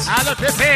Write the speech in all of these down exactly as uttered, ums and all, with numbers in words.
Allo Pepe.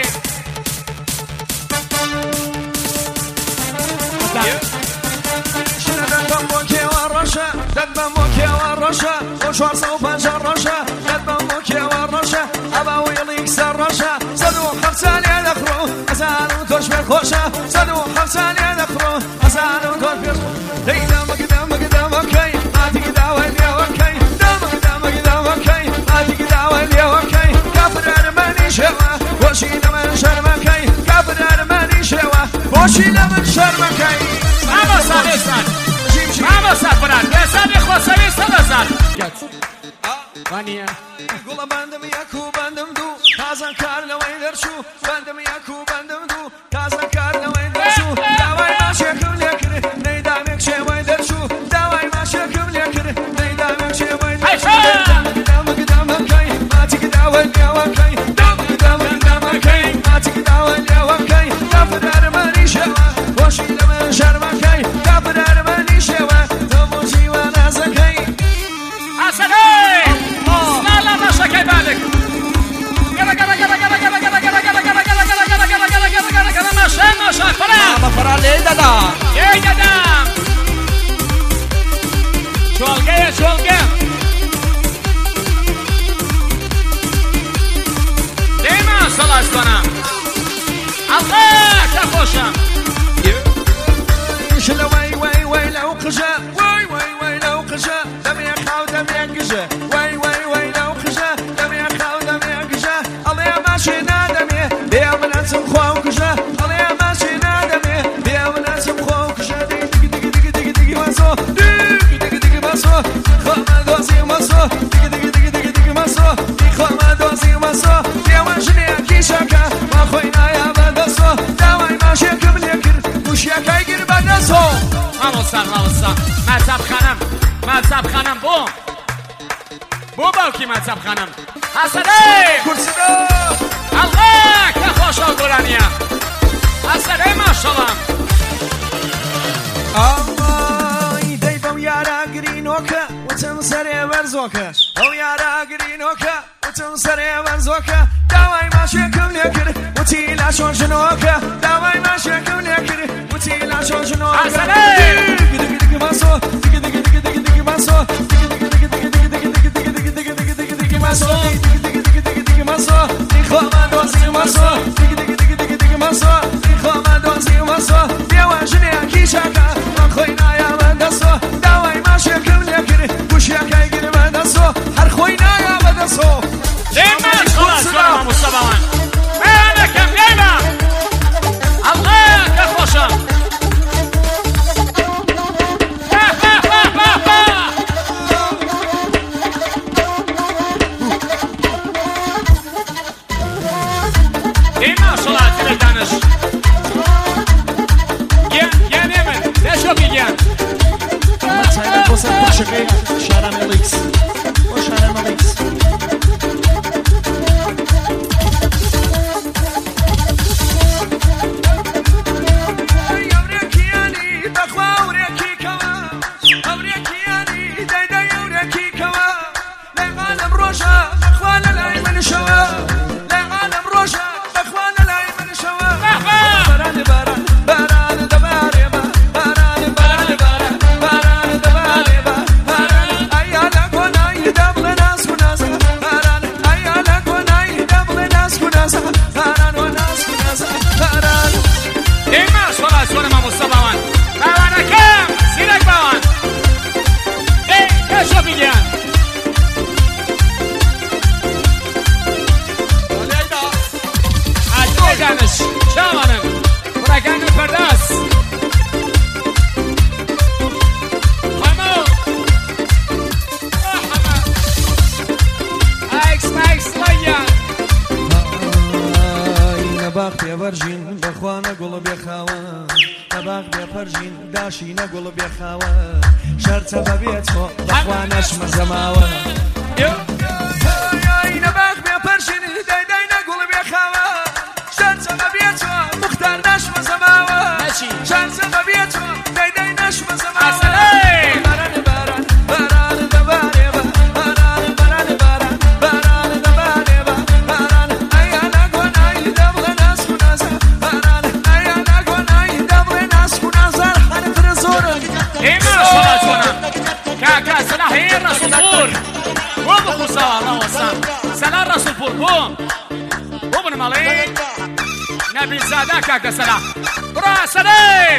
دد موكي والرشا وشوار صوبا جرشا دد موكي والرشا أبا ويليك سرشا صدو خمسان يا دخرو أسانو توش بالخوشا صدو خمسان يا دخرو أسانو توش بالخوشا دينا مقدا مقدا مكي آتي قدا واليا وكي دامك دامك دامكي آتي قدا واليا وكي كافر أرماني شوا وشينا من شرمكي كافر أرماني شوا وشينا من شرمكي Vamos a besar. Vamos a parar. Essa de José Salazar. Vania. Gula bandım yaku bandım du. Tazan karla vayder şu. Bandım yaku bandım du. Tazan karla vayder şu. Davay maşekum lekir. Neydan ekşe vayder şu. Davay maşekum lekir. Neydan ekşe vayder şu. Damak damak kay. Matik daval yavakay. Damak damak damak kay. Matik daval yavakay. Kafir armani şeva. Boşile men şermakay. Kafir armani şeva. Tamuzi ve nazakay. Hasanay. Snala nasza kajbanek. Gala gala gala gala gala gala gala gala gala gala gala gala gala gala gala gala gala masha masha para. Ama para ley dada. Ey dadam. Şolgaya şolga. Dema salaş bana. Allah kafoşa. شلا وای وای وای لو قجا وای وای وای لو قجا دم يا خاو دم يا قجا وای وای وای لو قجا دم يا خاو دم يا قجا الله يا ماشي نادم يا من انسم خو قجا الله يا ماشي نادم يا من انسم خو قجا دق دق دق دق دق ماسو دق دق دق ماسو خو ما دوزي ماسو دق دق دق دق دق ماسو خو ما دوزي ماسو يا وجني كيشاكا ما خوينا يا بدسو داوي ماشي كم لكر وش يا كايغر بدسو Vamos a vamos a Mazhab Khanam Mazhab Khanam bu Bu balki Mazhab Khanam Hasanay Kursida Allah ka xoş ol Quraniya Hasanay maşallah Ay dey bam yara grinoka Utan sare verzoka O yara grinoka Utan sare verzoka Davay maşekum lekir Utila şonjnoka Davay maşekum lekir Utila şonjnoka Hasanay Dig dig dig maso Dig dig dig dig dig maso Dig dig dig dig dig dig dig dig dig dig dig dig maso Dig dig dig dig dig maso Khoma dozi maso Dig dig dig dig dig maso Khoma dozi maso Biawajni akishaka خوينا يا بدسو داوي ماشي كم لكر وش يا كايغر بدسو هر خوينا يا بدسو لما خلاص كلام مصطفى انا كم ليله الله كفوشا لما صلاه الدانش Você cheguei, Xara Melix. O Xara Melix. برجين بخوانا قلو بيخاوا نباق بيفرجين داشي نقلو بيخاوا شرط ببيت فوق بخواناش مزماوا نباق بيفرجين داي داي نقلو بيخاوا شرط ببيت فوق مختار ناش مزماوا شرط ببيت فوق داي داي ناش مزماوا هو بنمەڵێ نەبی زادا کاکە سەلا بڕا سەرێ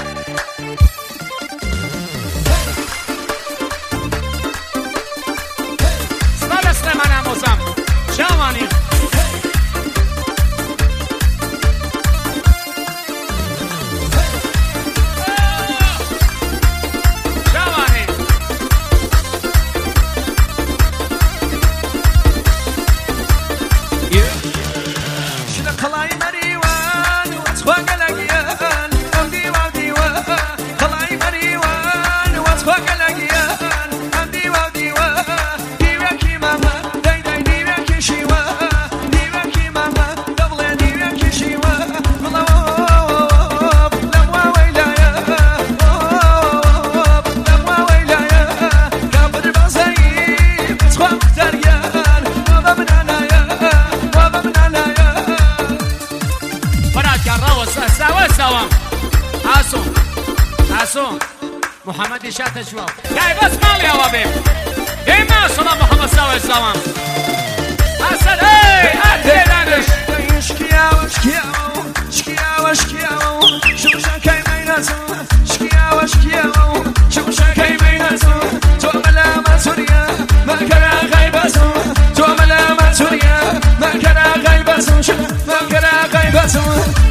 ستا لە سلێمان ئامۆزام چاوانی محمد شات شواو جاي بس مالي يا وبيب اي ما شاء الله محمد سوا سلام حسن اي اتلانش شكيا وشكيا شكيا وشكيا شو شكاي ميناسو شكيا وشكيا شو شكاي ميناسو تو ملامة سوريا ما كرا غيباسو تو ملامة سوريا ما كرا غيباسو ما كرا غيباسو